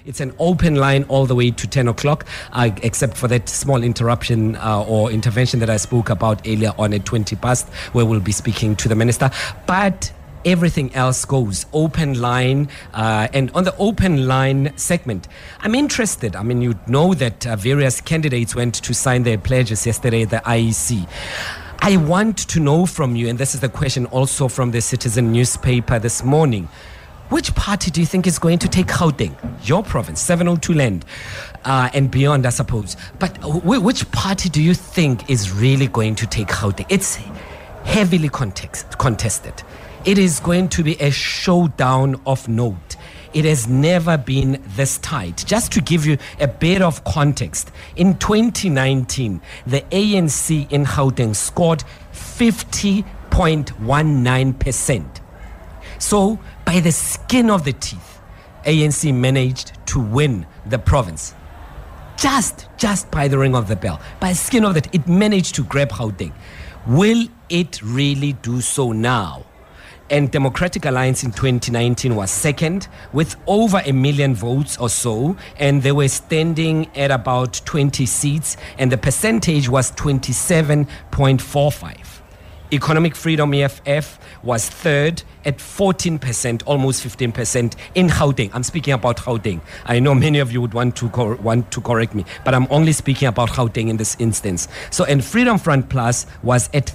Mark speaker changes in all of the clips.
Speaker 1: It's an open line all the way to 10 o'clock, except for that small interruption or intervention that I spoke about earlier on at 20 past, where we'll be speaking to the minister. But everything else goes open line. And on the open line segment, I'm interested. I mean, you know that various candidates went to sign their pledges yesterday at the IEC. I want to know from you, and this is the question also from the Citizen newspaper this morning, which party do you think is going to take Gauteng, your province, 702 land, and beyond, I suppose? But which party do you think is really going to take Gauteng? It's heavily contested. It is going to be a showdown of note. It has never been this tight. Just to give you a bit of context, in 2019, the ANC in Gauteng scored 50.19%. So, by the skin of the teeth, ANC managed to win the province. Just by the ring of the bell. By the skin of the teeth, it managed to grab Gauteng. Will it really do so now? And Democratic Alliance in 2019 was second with over 1 million votes or so, and they were standing at about 20 seats, and the percentage was 27.45. Economic Freedom EFF was third at 14%, almost 15% in Gauteng. I'm speaking about Gauteng. I know many of you would want to correct me, but I'm only speaking about Gauteng in this instance. So, and Freedom Front Plus was at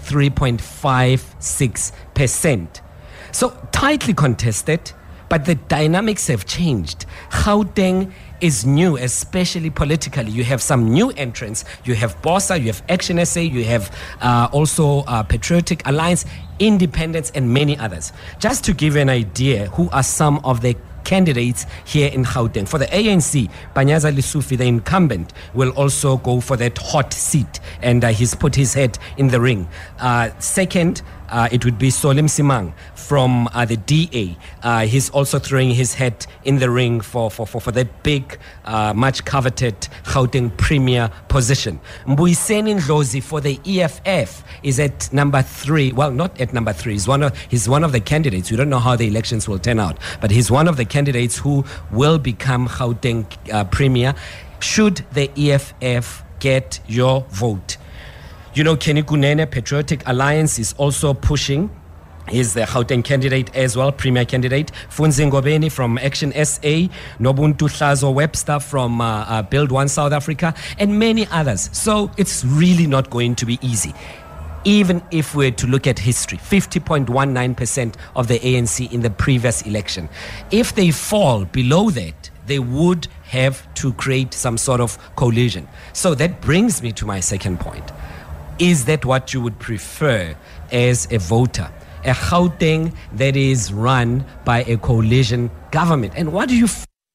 Speaker 1: 3.56%. So tightly contested, but the dynamics have changed. Gauteng is new, especially politically. You have some new entrants. You have BOSA, you have Action SA, you have also Patriotic Alliance, Independence, and many others. Just to give you an idea, who are some of the candidates here in Gauteng. For the ANC, Panyaza Lesufi, the incumbent, will also go for that hot seat, and he's put his head in the ring. Second, it would be Solim Simang from the DA. He's also throwing his head in the ring for that big, much coveted Gauteng premier position. Mbuyiseni Ndlozi for the EFF is at number 3. Well, not at number 3. He's one of the candidates. We don't know how the elections will turn out, but he's one of the candidates who will become Gauteng premier should the EFF get your vote. You know, Kenny Kunene, Patriotic Alliance, is also pushing. He's the Gauteng candidate as well, premier candidate. Funzi Ngobeni from Action SA, Nobuntu Hlazo Webster from Build One South Africa, and many others. So it's really not going to be easy. Even if we're to look at history, 50.19% of the ANC in the previous election. If they fall below that, they would have to create some sort of coalition. So that brings me to my second point. Is that what you would prefer as a voter? A Gauteng that is run by a coalition government? And what do you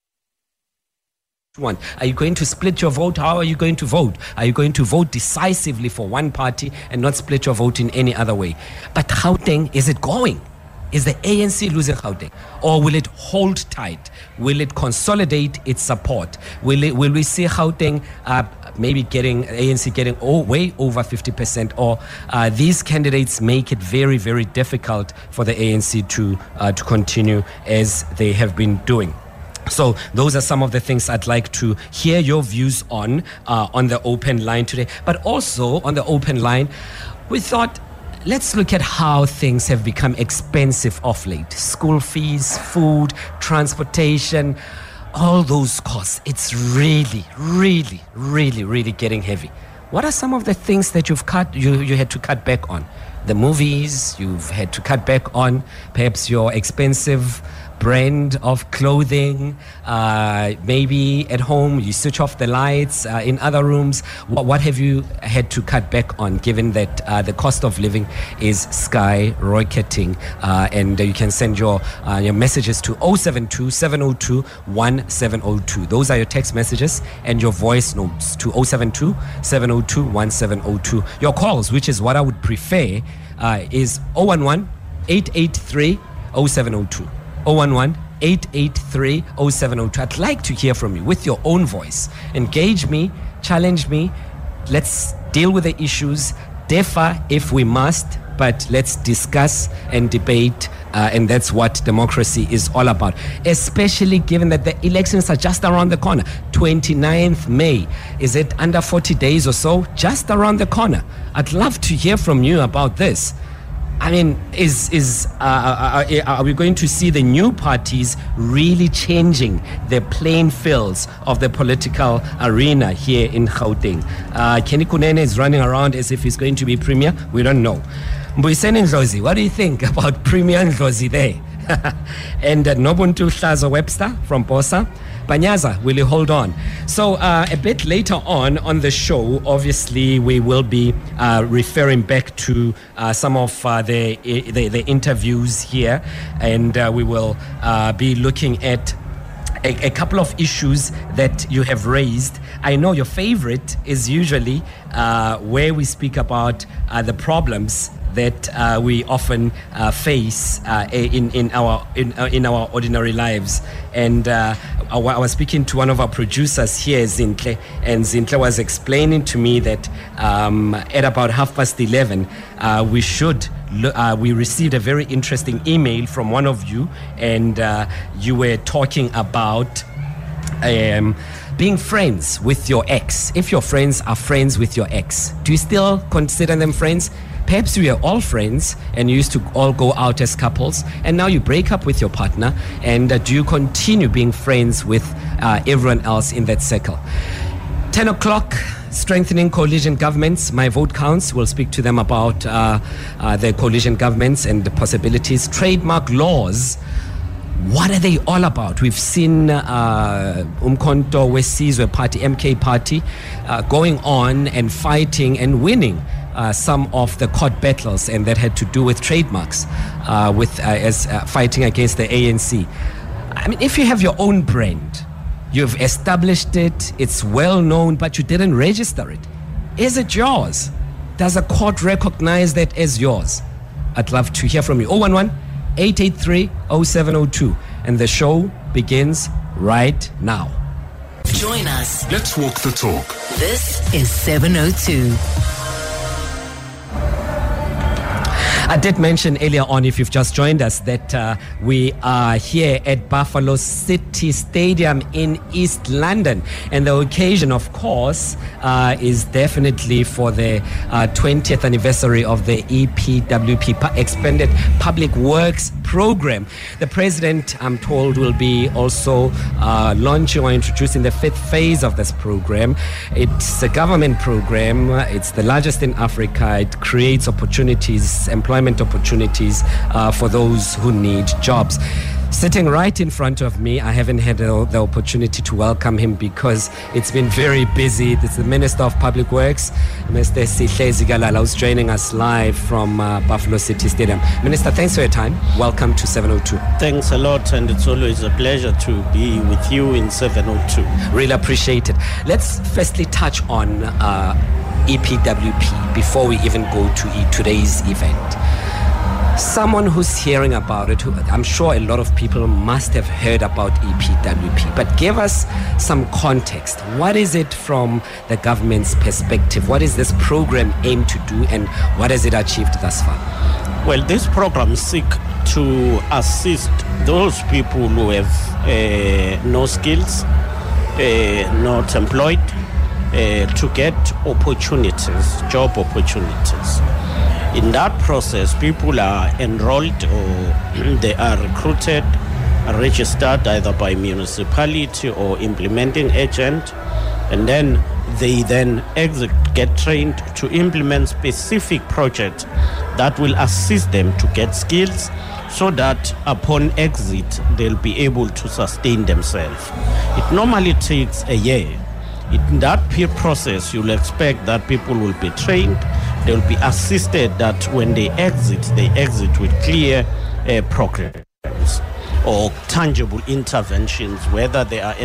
Speaker 1: want? Are you going to split your vote? How are you going to vote? Are you going to vote decisively for one party and not split your vote in any other way? But Gauteng, is it going? Is the ANC losing Gauteng? Or will it hold tight? Will it consolidate its support? Will we see Gauteng maybe ANC getting way over 50%? Or these candidates make it very, very difficult for the ANC to continue as they have been doing? So those are some of the things I'd like to hear your views on the open line today. But also on the open line, we thought, let's look at how things have become expensive of late. School fees, food, transportation, all those costs. It's really, really, really, really getting heavy. What are some of the things that you had to cut back on? The movies you've had to cut back on, perhaps your expensive brand of clothing, maybe at home you switch off the lights, in other rooms. What have you had to cut back on, given that the cost of living is skyrocketing? And you can send your messages to 072 702 1702. Those are your text messages, and your voice notes to 072 702 1702. Your calls, which is what I would prefer, is 011 883 0702. 011-883-0702. I'd like to hear from you with your own voice. Engage me, challenge me. Let's deal with the issues, differ if we must, but let's discuss and debate And that's what democracy is all about, especially given that the elections are just around the corner. 29th May. Is it under 40 days or so? Just around the corner. I'd love to hear from you about this. I mean, are we going to see the new parties really changing the playing fields of the political arena here in Gauteng? Kenny Kunene is running around as if he's going to be premier. We don't know. Mbuyiseni Ndlozi, what do you think about Premier Ndlozi there? And Nobuntu Hlazo Webster from BOSA. Banyaza, will you hold on? So a bit later on the show, obviously, we will be referring back to some of the interviews here, and we will be looking at a couple of issues that you have raised. I know your favorite is usually where we speak about the problems that we often face in our ordinary lives. And I was speaking to one of our producers here, Zintle, and Zintle was explaining to me that at about 11:30, we received a very interesting email from one of you, and you were talking about being friends with your ex. If your friends are friends with your ex, do you still consider them friends? Perhaps we are all friends and you used to all go out as couples, and now you break up with your partner, and do you continue being friends with everyone else in that circle? 10 o'clock, strengthening coalition governments. My vote counts. We'll speak to them about the coalition governments and the possibilities. Trademark laws. What are they all about? We've seen Umkhonto Wesizwe Party, MK Party, going on and fighting and winning some of the court battles, and that had to do with trademarks, as fighting against the ANC. I mean, if you have your own brand, you've established it, it's well known, but you didn't register it, is it yours? Does a court recognize that as yours? I'd love to hear from you. 011-883-0702, and the show begins right now.
Speaker 2: Join us.
Speaker 3: Let's walk the talk.
Speaker 2: This is 702.
Speaker 1: I did mention earlier on, if you've just joined us, that we are here at Buffalo City Stadium in East London. And the occasion, of course, is definitely for the 20th anniversary of the EPWP, Expanded Public Works Program. The president, I'm told, will be also launching or introducing the 5th phase of this program. It's a government program. It's the largest in Africa. It creates opportunities, employment opportunities for those who need jobs. Sitting right in front of me, I haven't had the opportunity to welcome him because it's been very busy. It's the Minister of Public Works, Mr. Sihle Zikalala, who's joining us live from Buffalo City Stadium. Minister, thanks for your time. Welcome to 702.
Speaker 4: Thanks a lot, and it's always a pleasure to be with you in 702.
Speaker 1: Really appreciate it. Let's firstly touch on EPWP before we even go to today's event. Someone who's hearing about it, I'm sure a lot of people must have heard about EPWP, but give us some context. What is it from the government's perspective? What is this program aimed to do, and what has it achieved thus far?
Speaker 4: Well, this program seeks to assist those people who have no skills, not employed, to get opportunities, job opportunities. In that process, people are enrolled or they are recruited, are registered either by municipality or implementing agent, and then they get trained to implement specific projects that will assist them to get skills so that upon exit, they'll be able to sustain themselves. It normally takes a year. In that peer process, you'll expect that people will be trained. They'll be assisted that when they exit with clear programs or tangible interventions, whether they are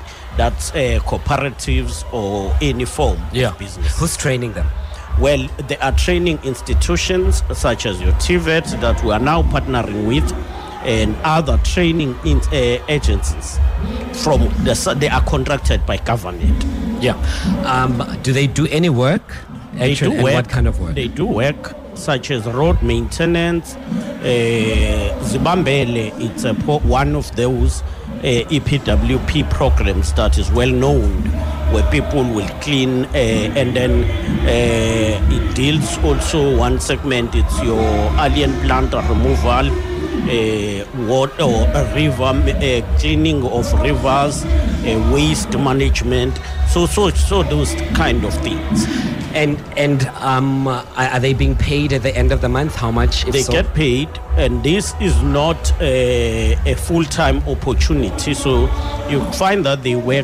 Speaker 4: cooperatives or any form of business.
Speaker 1: Who's training them?
Speaker 4: Well, there are training institutions such as your TVET that we are now partnering with, and other training agencies they are contracted by government.
Speaker 1: Yeah. Do they do any work?
Speaker 4: They do work.
Speaker 1: What kind of work?
Speaker 4: They do work. such as road maintenance. Zibambele, it's one of those EPWP programs that is well known, where people will clean, and then it deals also one segment, it's your alien plant removal, water or river cleaning of rivers, waste management, so those kind of things.
Speaker 1: And are they being paid at the end of the month? How much?
Speaker 4: They get paid, and this is not a full-time opportunity. So you find that they work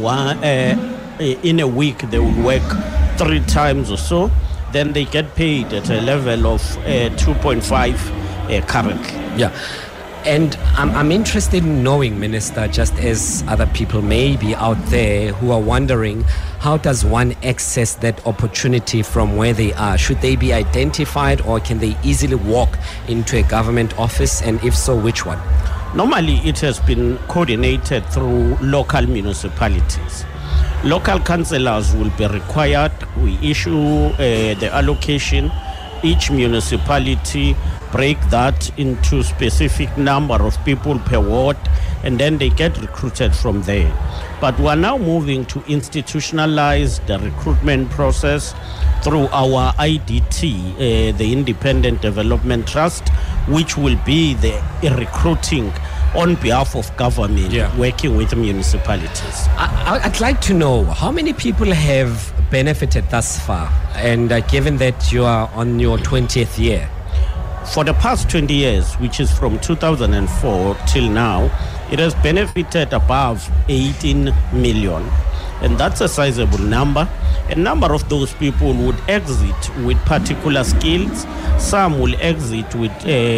Speaker 4: in a week. They will work 3 times or so. Then they get paid at a level of 2.5 currently.
Speaker 1: Yeah. And I'm interested in knowing, Minister, just as other people may be out there who are wondering, how does one access that opportunity from where they are? Should they be identified, or can they easily walk into a government office? And if so, which one?
Speaker 4: Normally, it has been coordinated through local municipalities. Local councillors will be required. We issue the allocation. Each municipality break that into specific number of people per ward, and then they get recruited from there. But we're now moving to institutionalize the recruitment process through our IDT, the Independent Development Trust, which will be the recruiting on behalf of government, working with municipalities.
Speaker 1: I'd like to know how many people have benefited thus far, and given that you are on your 20th year.
Speaker 4: For the past 20 years, which is from 2004 till now, it has benefited above 18 million. And that's a sizable number. A number of those people would exit with particular skills. Some will exit with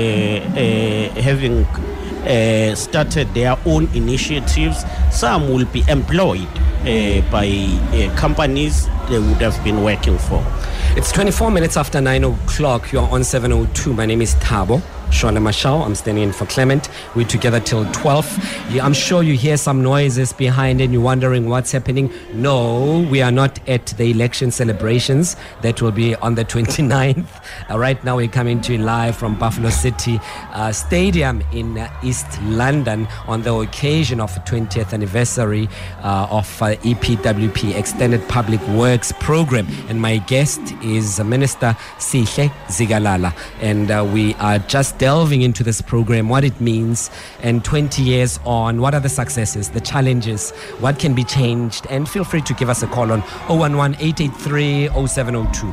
Speaker 4: having started their own initiatives. Some will be employed by companies they would have been working for.
Speaker 1: It's 24 minutes after 9 o'clock. You're on 702. My name is Thabo Shona Mashao. I'm standing in for Clement. We're together till 12. I'm sure you hear some noises behind and you're wondering what's happening. No, we are not at the election celebrations. That will be on the 29th. Right now we're coming to you live from Buffalo City Stadium in East London on the occasion of the 20th anniversary of EPWP, Extended Public Works Program. And my guest is Minister Sihle Zikalala. And we are just delving into this program, what it means, and 20 years on, what are the successes, the challenges, what can be changed. And feel free to give us a call on 011-883-0702,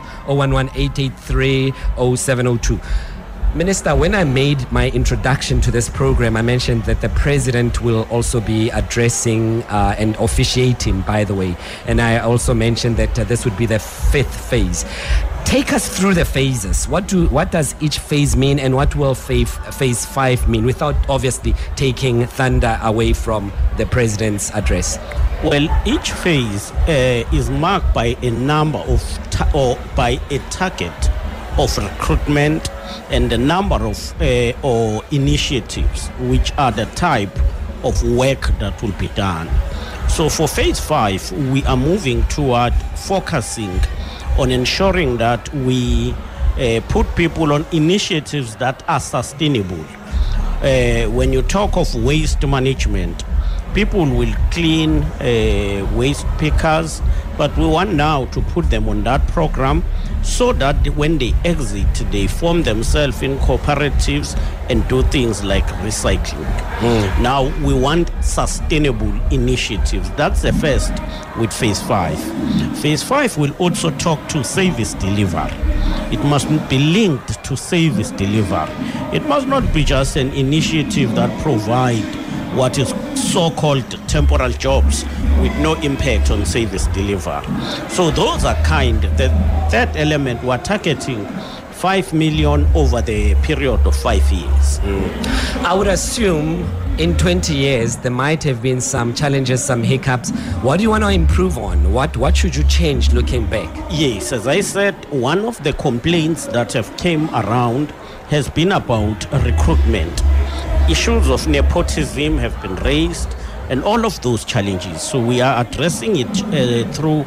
Speaker 1: 011-883-0702. Minister, when I made my introduction to this program, I mentioned that the president will also be addressing and officiating, by the way. And I also mentioned that this would be the 5th phase. Take us through the phases. What does each phase mean, and what will phase 5 mean, without obviously taking thunder away from the president's address?
Speaker 4: Well, each phase is marked by a number of by a target of recruitment and the number of or initiatives, which are the type of work that will be done. So for phase 5, we are moving toward focusing on ensuring that we put people on initiatives that are sustainable. When you talk of waste management, people will clean waste pickers, but we want now to put them on that program so that when they exit, they form themselves in cooperatives and do things like recycling. Now, we want sustainable initiatives. That's the first with phase 5. Phase 5 will also talk to service delivery. It must be linked to service delivery. It must not be just an initiative that provides what is so-called temporal jobs with no impact on service delivery. So those are the third element, we're targeting 5 million over the period of 5 years.
Speaker 1: I would assume in 20 years there might have been some challenges, some hiccups. What do you want to improve on? What should you change looking back?
Speaker 4: Yes, as I said, one of the complaints that have came around has been about recruitment. Issues of nepotism have been raised, and all of those challenges. So we are addressing it through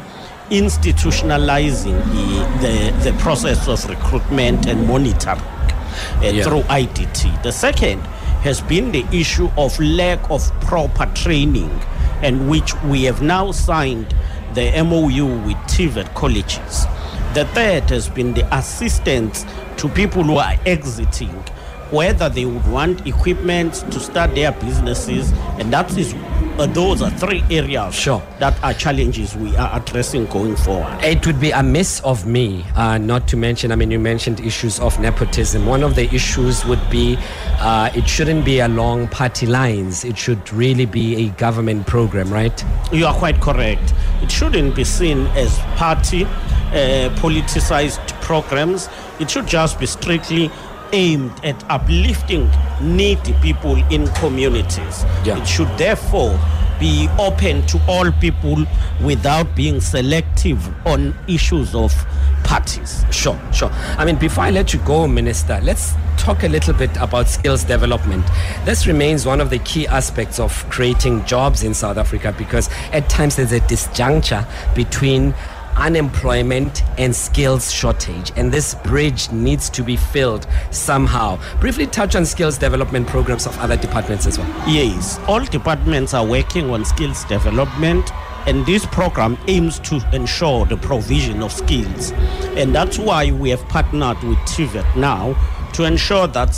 Speaker 4: institutionalizing the process of recruitment and monitoring through IDT. The second has been the issue of lack of proper training, and which we have now signed the MOU with TVET colleges. The third has been the assistance to people who are exiting, whether they would want equipment to start their businesses, and those are three areas that are challenges we are addressing going forward.
Speaker 1: It would be amiss of me not to mention, you mentioned issues of nepotism. One of the issues would be it shouldn't be along party lines. It should really be a government program, right?
Speaker 4: You are quite correct. It shouldn't be seen as party politicized programs. It should just be strictly aimed at uplifting needy people in communities. It should therefore be open to all people without being selective on issues of parties.
Speaker 1: Sure. Before I let you go, Minister, let's talk a little bit about skills development. This remains one of the key aspects of creating jobs in South Africa, because at times there's a disjuncture between unemployment and skills shortage, and this bridge needs to be filled somehow. Briefly touch on skills development programs of other departments as well.
Speaker 4: Yes, all departments are working on skills development, and this program aims to ensure the provision of skills, and that's why we have partnered with TVET now to ensure that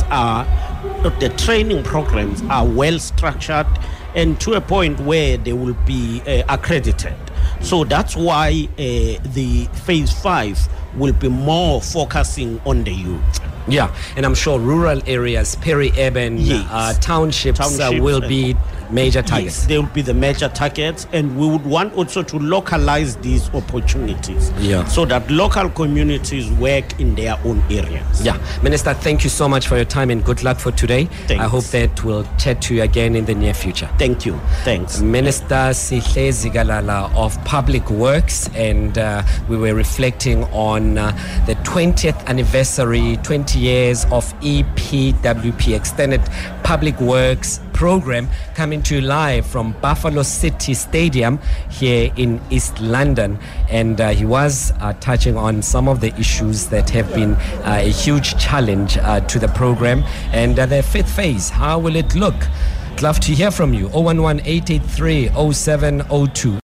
Speaker 4: the training programs are well structured and to a point where they will be accredited. So that's why the phase 5 will be more focusing on the youth.
Speaker 1: Yeah, and I'm sure rural areas, peri-urban townships will be major targets.
Speaker 4: Yes, they will be the major targets, and we would want also to localize these opportunities so that local communities work in their own areas.
Speaker 1: Yeah, Minister, thank you so much for your time and good luck for today.
Speaker 4: Thanks.
Speaker 1: I hope that we'll chat to you again in the near future.
Speaker 4: Thank you. Thanks.
Speaker 1: Minister Sihle Zikalala of Public Works, and we were reflecting on the 20th anniversary, 20 years of EPWP, Extended Public Works Program, coming to you live from Buffalo City Stadium here in East London. And he was touching on some of the issues that have been a huge challenge to the program. And the fifth phase, how will it look? I'd love to hear from you. 011-883-0702.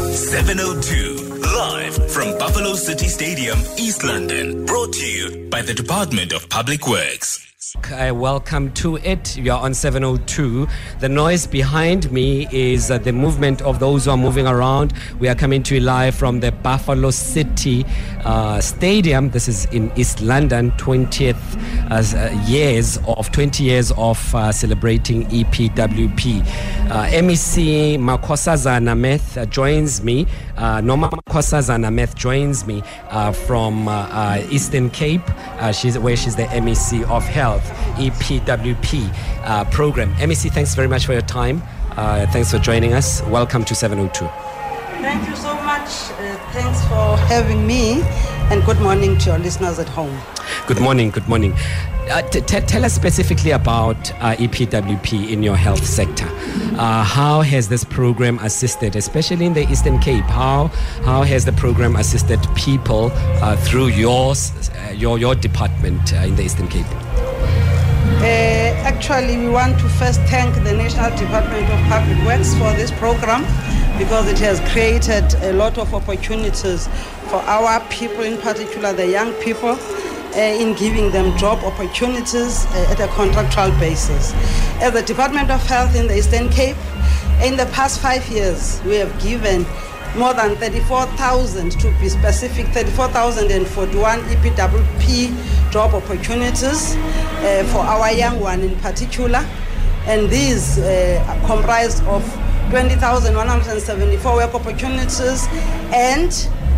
Speaker 3: 702, live from Buffalo City Stadium, East London. Brought to you by the Department of Public Works.
Speaker 1: Welcome to it. You are on 702. The noise behind me is the movement of those who are moving around. We are coming to you live from the Buffalo City Stadium. This is in East London. 20 years of celebrating EPWP. MEC Makhosazana Meth joins me. Noma Makhosazana Meth joins me from Eastern Cape. She's the MEC of Health, EPWP program. MEC, thanks very much for your time. Thanks for joining us. Welcome to 702.
Speaker 5: Thank you so much. Thanks for having me, and good morning to your listeners at home.
Speaker 1: Good morning. Tell us specifically about EPWP in your health sector. How has this program assisted, especially in the Eastern Cape? How has the program assisted people through your department in the Eastern Cape?
Speaker 5: Actually, we want to first thank the National Department of Public Works for this program, because it has created a lot of opportunities for our people, in particular the young people, in giving them job opportunities at a contractual basis. As the Department of Health in the Eastern Cape, in the past 5 years, we have given more than 34,000, to be specific, 34,041 EPWP job opportunities for our young one in particular. And these are comprised of 20,174 work opportunities and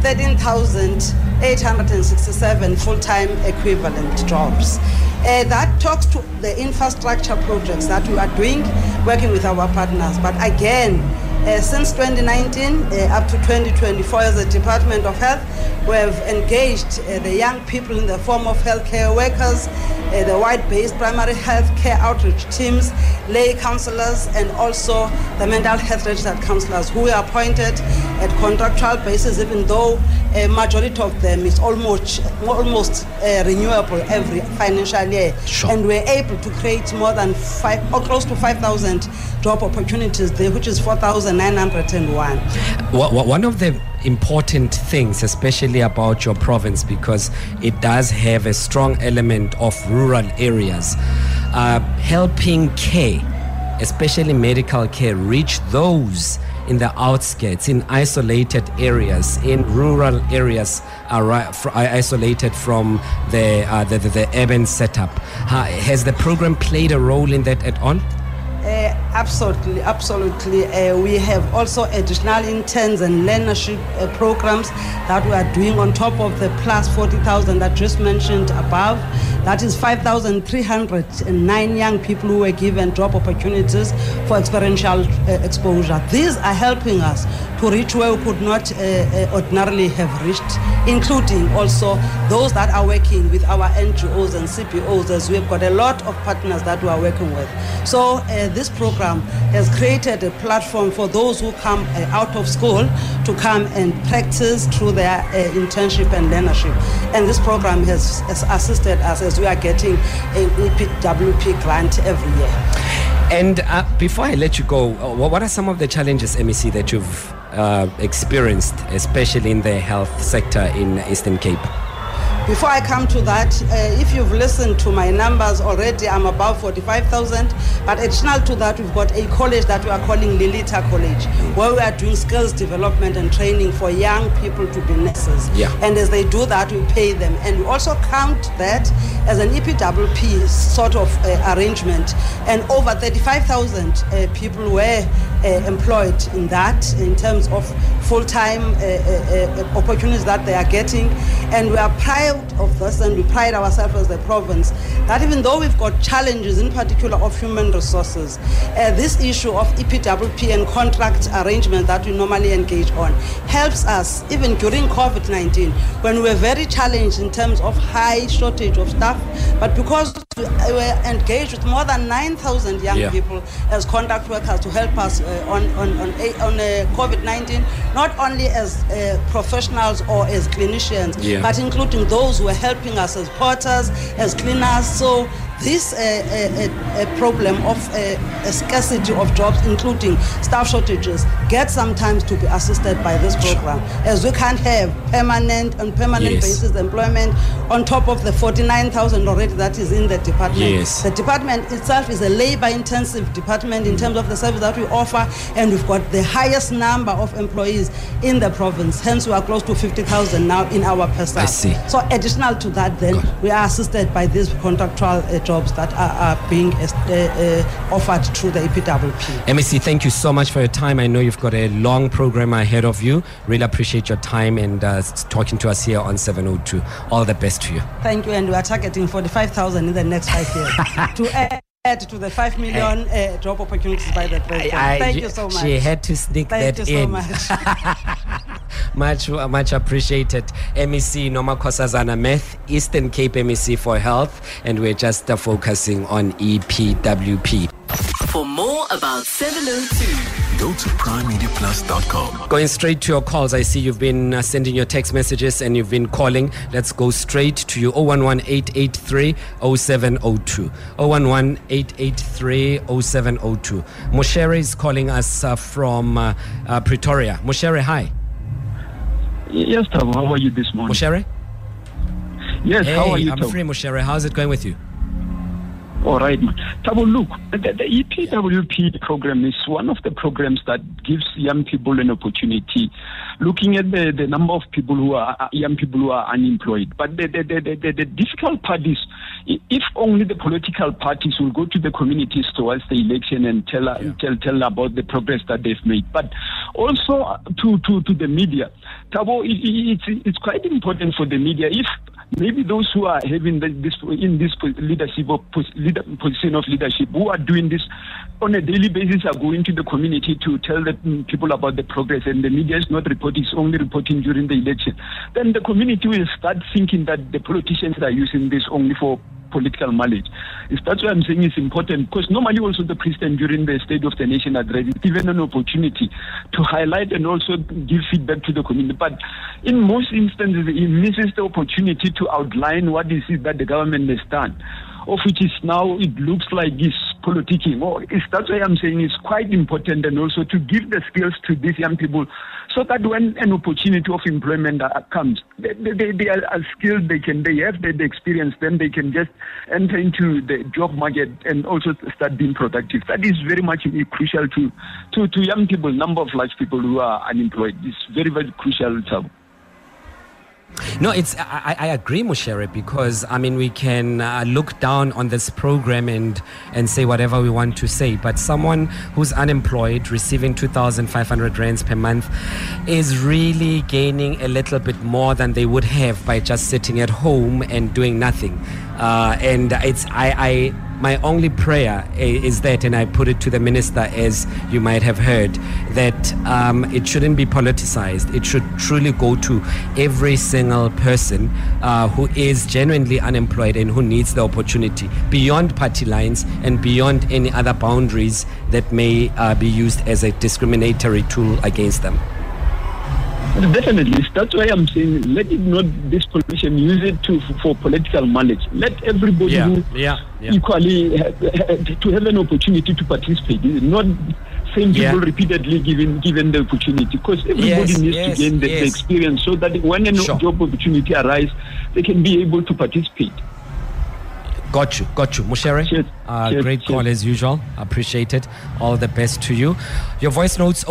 Speaker 5: 13,867 full-time equivalent jobs. That talks to the infrastructure projects that we are doing, working with our partners. But again, Since 2019 up to 2024, as the Department of Health, we have engaged the young people in the form of healthcare workers, the wide-based primary healthcare outreach teams, lay counselors, and also the mental health registered counselors who are appointed at contractual basis, even though a majority of them is almost renewable every financial year.
Speaker 1: Sure.
Speaker 5: And we're able to create more than close to 5,000 job opportunities there, which is 4,901.
Speaker 1: One of the important things, especially about your province, because it does have a strong element of rural areas, helping care, especially medical care, reach those in the outskirts, in isolated areas, in rural areas, isolated from the urban setup. Has the program played a role in that at all?
Speaker 5: Absolutely. We have also additional interns and learnership programs that we are doing on top of the plus 40,000 that just mentioned above. That is 5,309 young people who were given job opportunities for experiential exposure. These are helping us to reach where we could not ordinarily have reached, including also those that are working with our NGOs and CPOs, as we've got a lot of partners that we are working with. So this program has created a platform for those who come out of school to come and practice through their internship and learnership. And this program has assisted us as we are getting an EPWP grant every year.
Speaker 1: And before I let you go, what are some of the challenges, MEC, that you've experienced, especially in the health sector in Eastern Cape?
Speaker 5: Before I come to that, if you've listened to my numbers already, I'm above 45,000. But additional to that, we've got a college that we are calling Lilita College, where we are doing skills development and training for young people to be nurses.
Speaker 1: Yeah.
Speaker 5: And as they do that, we pay them. And we also count that as an EPWP sort of arrangement. And over 35,000 people were employed in that, in terms of full-time opportunities that they are getting. And we are proud of this, and we pride ourselves as the province that even though we've got challenges, in particular of human resources, this issue of EPWP and contract arrangement that we normally engage on helps us even during COVID-19, when we were very challenged in terms of high shortage of staff. But because we were engaged with more than 9,000 young people as contract workers to help us on COVID-19, not only as professionals or as clinicians, but including those who are helping us as porters, as cleaners. So this problem of a scarcity of jobs, including staff shortages, gets sometimes to be assisted by this program, as we can't have permanent basis employment on top of the 49,000 already that is in the department. The department itself is a labor-intensive department in terms of the service that we offer, and we've got the highest number of employees in the province. Hence, we are close to 50,000 now in our personnel.
Speaker 1: I see.
Speaker 5: So additional to that, then, we are assisted by these contractual jobs that are being offered through the EPWP.
Speaker 1: MEC, thank you so much for your time. I know you've got a long program ahead of you. Really appreciate your time and talking to us here on 702. All the best to you.
Speaker 5: Thank you, and we are targeting 45,000 in the next 5 years to add to the 5 million job opportunities by the president. Thank you so much.
Speaker 1: She had to sneak that in.
Speaker 5: Thank you so much.
Speaker 1: Much appreciated. MEC Noma Nkosazana Meth, Eastern Cape MEC for Health, and we're just focusing on EPWP.
Speaker 2: For more about 702,
Speaker 3: Go to primemediaplus.com.
Speaker 1: Going straight to your calls. I see you've been sending your text messages and you've been calling. Let's go straight to you. 011-883-0702. 011-883-0702. Moshere is calling us from Pretoria. Moshere, hi.
Speaker 6: Yes, Tabo, how are you this morning?
Speaker 1: Moshere?
Speaker 6: Yes,
Speaker 1: hey,
Speaker 6: how are you,
Speaker 1: I'm
Speaker 6: Tabo?
Speaker 1: free, Moshere. How's it going with you?
Speaker 6: All right, man. Tabo, look, the EPWP program is one of the programs that gives young people an opportunity. Looking at the number of people who are young people who are unemployed, but the difficult part is if only the political parties will go to the communities towards the election and tell about the progress that they've made, but also to the media. Tabo, it's quite important for the media if maybe those who are having this leadership or position of leadership, who are doing this on a daily basis, are going to the community to tell the people about the progress, and the media is not reporting, it's only reporting during the election, then the community will start thinking that the politicians are using this only for political mileage. That's why I'm saying it's important, because normally also the president during the State of the Nation address is given an opportunity to highlight and also give feedback to the community. But in most instances, he misses the opportunity to outline what is it that the government has done, of which is now it looks like it's politicking. That's why I'm saying it's quite important, and also to give the skills to these young people so that when an opportunity of employment comes, they are skilled, they have the experience, then they can just enter into the job market and also start being productive. That is very much crucial to young people, number of large people who are unemployed. It's very, very crucial.
Speaker 1: No, I agree, Mushere, because I mean we can look down on this program and say whatever we want to say, but someone who's unemployed receiving 2,500 rands per month is really gaining a little bit more than they would have by just sitting at home and doing nothing. And it's my only prayer is that, and I put it to the minister, as you might have heard, that it shouldn't be politicized. It should truly go to every single person who is genuinely unemployed and who needs the opportunity, beyond party lines and beyond any other boundaries that may be used as a discriminatory tool against them.
Speaker 6: Definitely. That's why I'm saying let it not, this politician, use it for political mileage. Let everybody equally to have an opportunity to participate. Not same people repeatedly given the opportunity, because everybody needs to gain the experience, so that when a job opportunity arises, they can be able to participate.
Speaker 1: Got you. Mushere, great call as usual. Appreciate it. All the best to you. Your voice notes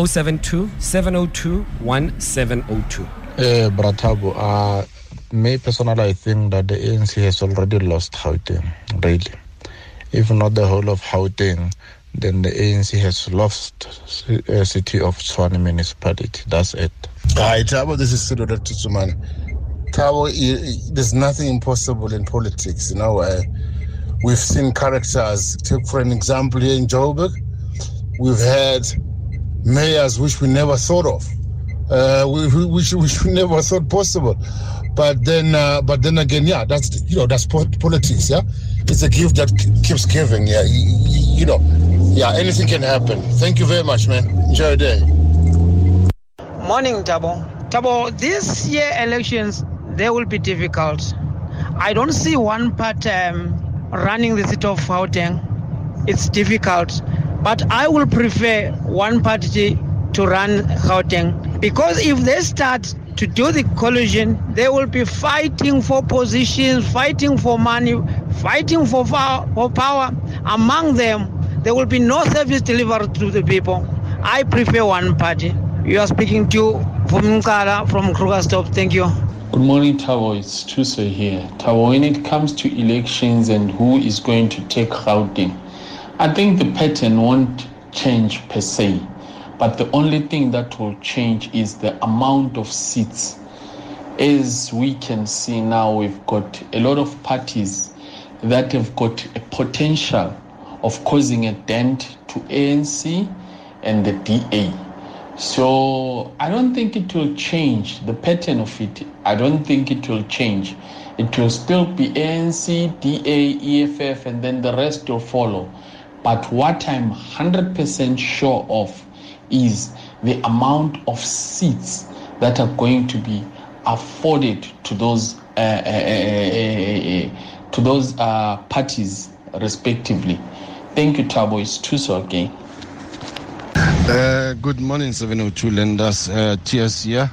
Speaker 1: 072-702-1702.
Speaker 7: Bratabo, me personally, I think that the ANC has already lost Gauteng, really. If not the whole of Gauteng, then the ANC has lost a city of Tshwane municipality. That's it.
Speaker 8: Hi, Tabo, this is Sidoda Tutsumane. Tabo, there's nothing impossible in politics, We've seen characters. Take for an example here in Joburg, we've had mayors which we never thought of, which we never thought possible. But then again, that's politics. It's a gift that keeps giving. Anything can happen. Thank you very much, man. Enjoy your day.
Speaker 9: Morning, Tabo. Tabo, this year elections, they will be difficult. I don't see one part running the city of Gauteng. It's difficult. But I will prefer one party to run Gauteng, because if they start to do the coalition, they will be fighting for positions, fighting for money, fighting for power. Among them, there will be no service delivered to the people. I prefer one party. You are speaking to Fumkala from Krugerstop. Thank you.
Speaker 10: Good morning, Tabo. It's Tuso here. Tabo, when it comes to elections and who is going to take Gauteng, I think the pattern won't change per se, but the only thing that will change is the amount of seats. As we can see now, we've got a lot of parties that have got a potential of causing a dent to ANC and the DA. So I don't think it will change the pattern of it. I don't think it will change. It will still be ANC, DA, EFF, and then the rest will follow. But what I'm 100% sure of is the amount of seats that are going to be afforded to those parties respectively. Thank you, Tabo. It's Tuso again.
Speaker 8: Good morning, 702 lenders. TS here.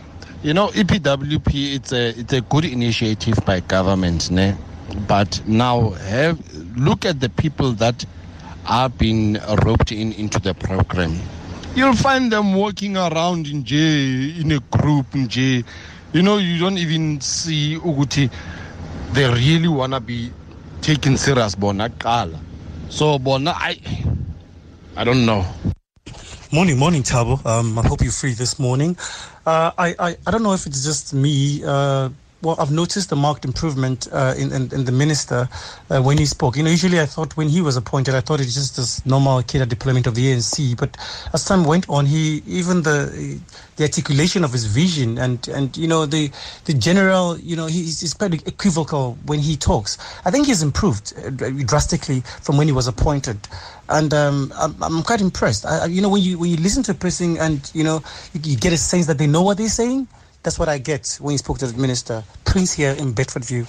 Speaker 8: EPWP, it's a good initiative by government, but now look at the people that are being roped into the program. You'll find them walking around in a group in J. You don't even see Uguti. They really wanna be taken serious, Bonakala. So Bona, I don't know.
Speaker 11: Morning, Tabo. I hope you're free this morning. I don't know if it's just me. I've noticed a marked improvement in the minister when he spoke. Usually I thought when he was appointed, I thought it was just this normal cadre deployment of the ANC. But as time went on, the articulation of his vision and the general, he's quite equivocal when he talks. I think he's improved drastically from when he was appointed. And I'm quite impressed. When you listen to a person and you get a sense that they know what they're saying. That's what I get when you spoke to the minister. Prince here in Bedfordview.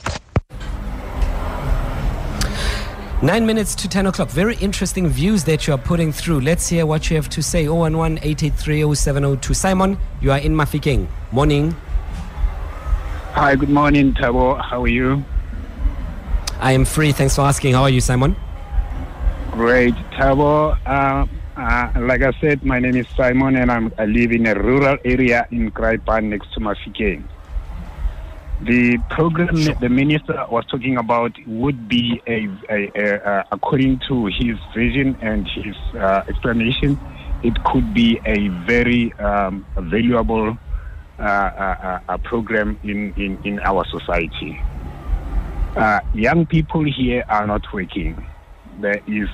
Speaker 1: 9 minutes to 10 o'clock. Very interesting views that you are putting through. Let's hear what you have to say. 011-883-0702. Simon, you are in Mafikeng. Morning.
Speaker 6: Hi, good morning, Thabo. How are you?
Speaker 1: I am free. Thanks for asking. How are you, Simon?
Speaker 6: Great, Thabo. Like I said, my name is Simon, and I live in a rural area in Kraipan next to Mafikeng. The program the minister was talking about would be according to his vision and his explanation, it could be a very valuable program in our society. Young people here are not working. There is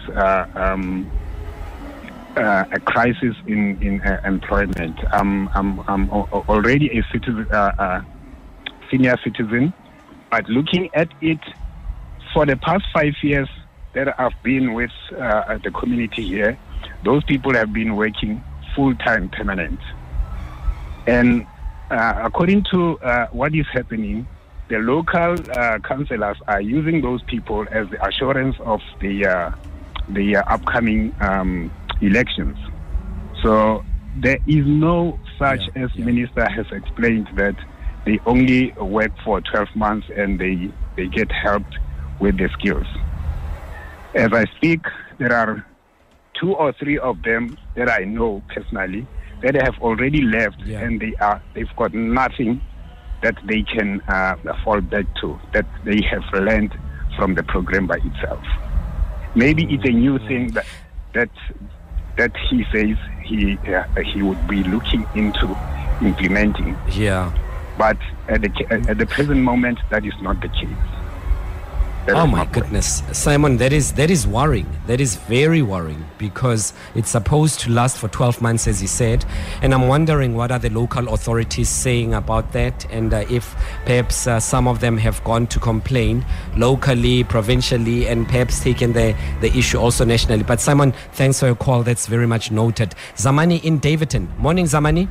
Speaker 6: a crisis in employment. I'm already a citizen, senior citizen, but looking at it, for the past 5 years that I've been with the community here, those people have been working full-time, permanent. And according to what is happening, the local councillors are using those people as the assurance of the upcoming elections. So there is no such, as Minister has explained, that they only work for 12 months and they get helped with the skills. As I speak, there are 2 or 3 of them that I know personally that have already left, and they've got nothing that they can fall back to, that they have learned from the program by itself. Maybe it's a new thing that he says he would be looking into implementing.
Speaker 1: Yeah.
Speaker 6: But at the present moment, that is not the case.
Speaker 1: Oh my goodness, Simon, that is worrying. That is very worrying, because it's supposed to last for 12 months, as he said. And I'm wondering what are the local authorities saying about that, and if perhaps some of them have gone to complain locally, provincially, and perhaps taken the issue also nationally. But Simon, thanks for your call. That's very much noted. Zamani in Davidton. Morning, Zamani.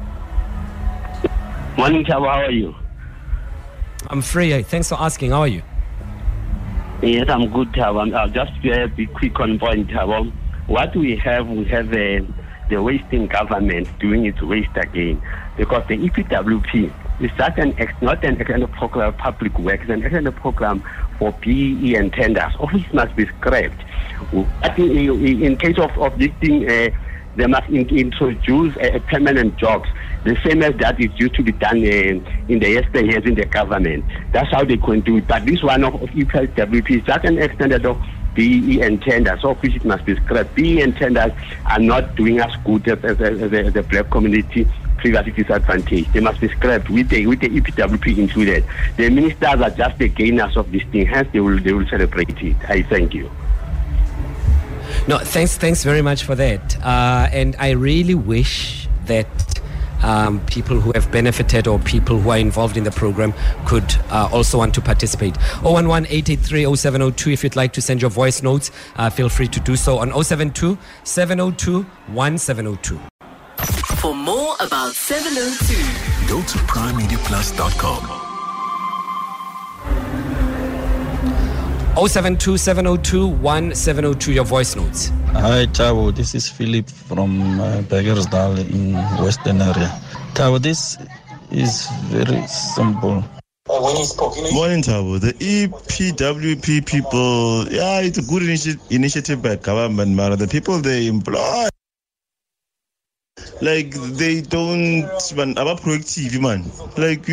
Speaker 12: Morning, Thabo. How are you?
Speaker 1: I'm free. Thanks for asking. How are you?
Speaker 12: Yes, I'm good, Thabo. I'll just be quick on point, Thabo. What we have the wasting government doing its waste again, because the EPWP is not an extended program of public works, an extended program for PE and tenders, of which must be scrapped. But in case of this thing, they must introduce permanent jobs, the same as that it used to be done in the yesteryears in the government. That's how they can do it. But this one of EPWP is just an extended of PE and tenders, of which it must be scrapped. PE and tenders are not doing as good as the black community previously disadvantaged. They must be scrapped with the EPWP included. The ministers are just the gainers of this thing, hence they will celebrate it. I thank you.
Speaker 1: No, thanks very much for that. And I really wish that people who have benefited or people who are involved in the program could also want to participate. 011-883-0702. If you'd like to send your voice notes, feel free to do so on 072-702-1702.
Speaker 2: For more about 702,
Speaker 3: go to primemediaplus.com.
Speaker 1: 072-702-1702, your voice notes.
Speaker 13: Hi, Thabo. This is Philip from Beggersdal in Western area. Thabo, this is very simple.
Speaker 14: Morning, Thabo. The EPWP people, it's a good initiative by government, man. The people they employ, like, they don't, man, about productive, man. Like,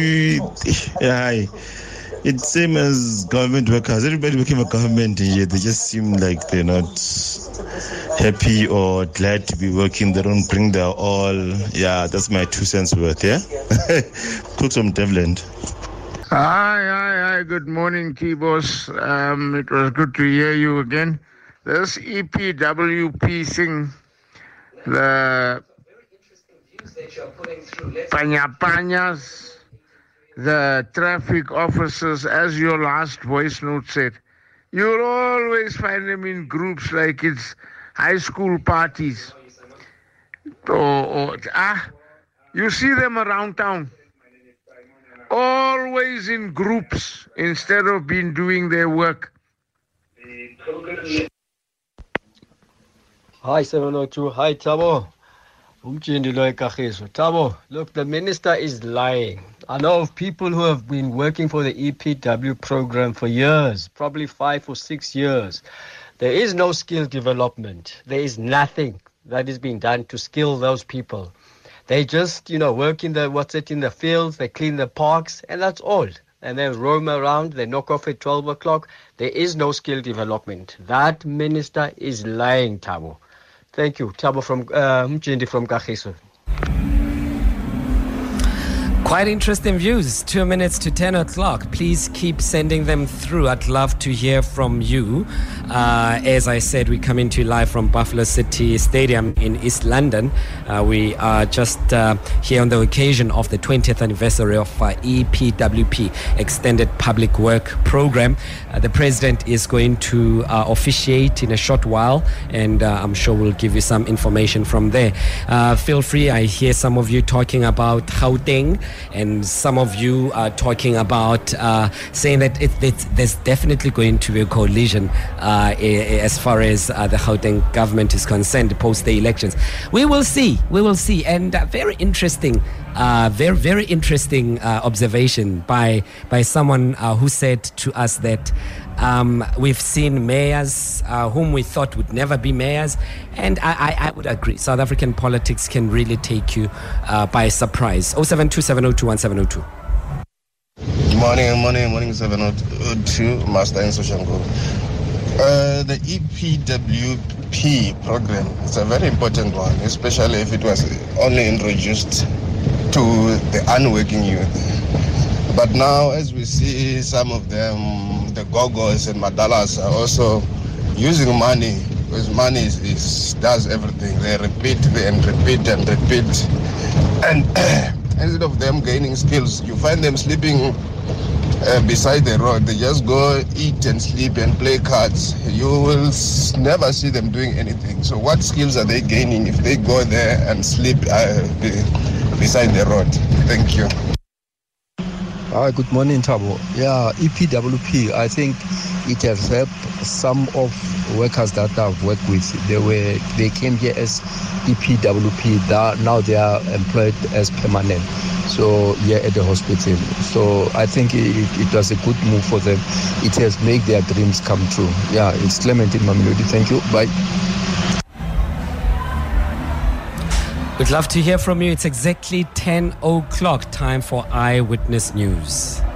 Speaker 14: it's same as government workers. Everybody working for government, they just seem like they're not happy or glad to be working. They don't bring their all. Yeah, that's my 2 cents worth, yeah? Cook some Devland.
Speaker 15: Hi. Good morning, T-Boss. It was good to hear you again. This EPWP thing, the Panyas, the traffic officers, as your last voice note said, you'll always find them in groups like it's high school parties. You see them around town. Always in groups instead of being doing their work.
Speaker 16: Hi, 702. Hi, Tabo. Tabo, look, the minister is lying. I know of people who have been working for the EPW program for years, probably 5 or 6 years. There is no skill development. There is nothing that is being done to skill those people. They just, work in the fields, they clean the parks, and that's all. And they roam around, they knock off at 12 o'clock. There is no skill development. That minister is lying, Tabo. Thank you. Tabo from Mjindi from Kagiso.
Speaker 1: Quite interesting views. 2 minutes to 10 o'clock. Please keep sending them through. I'd love to hear from you. As I said, we come into live from Buffalo City Stadium in East London. We are just here on the occasion of the 20th anniversary of EPWP, Extended Public Work Program. The President is going to officiate in a short while, and I'm sure we'll give you some information from there. Feel free. I hear some of you talking about Gauteng, and some of you are talking about saying that there's definitely going to be a coalition as far as the Gauteng government is concerned post the elections. We will see. And very interesting, very interesting observation by someone who said to us that we've seen mayors whom we thought would never be mayors, and I would agree. South African politics can really take you by surprise. 0727021702.
Speaker 17: Morning, 702, Master in Soshango. The EPWP program is a very important one, especially if it was only introduced to the unworking youth. But now, as we see some of them, the Gogos and Madalas are also using money, because money does everything. They repeat and repeat. And instead of them gaining skills, you find them sleeping beside the road. They just go eat and sleep and play cards. You will never see them doing anything. So what skills are they gaining if they go there and sleep beside the road? Thank you.
Speaker 18: Hi, good morning, Tabo. Yeah, EPWP, I think it has helped some of workers that I've worked with. They came here as EPWP, now they are employed as permanent. So here at the hospital. So I think it was a good move for them. It has made their dreams come true. Yeah, it's Clement in Mamelodi. Thank you. Bye.
Speaker 1: We'd love to hear from you. It's exactly 10 o'clock, time for Eyewitness News.